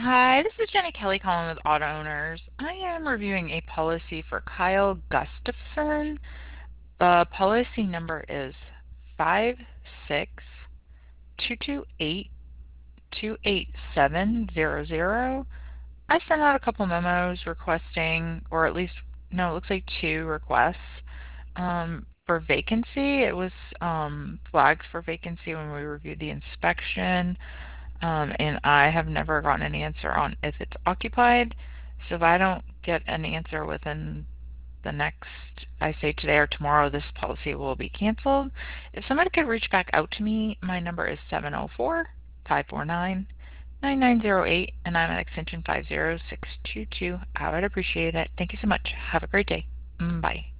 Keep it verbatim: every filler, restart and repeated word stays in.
Hi, this is Jenny Kelly calling with Auto Owners. I am reviewing a policy for Kyle Gustafson. The policy number is five six two two eight two eight seven zero zero. I sent out a couple memos requesting, or at least, no, it looks like two requests um, for vacancy. It was um, flagged for vacancy when we reviewed the inspection. Um, and I have never gotten an answer on if it's occupied. So if I don't get an answer within the next, I say today or tomorrow, this policy will be canceled. If somebody could reach back out to me, my number is seven oh four, five four nine, nine nine zero eight, and I'm at extension five zero six two two. I would appreciate it. Thank you so much. Have a great day. Mm, Bye.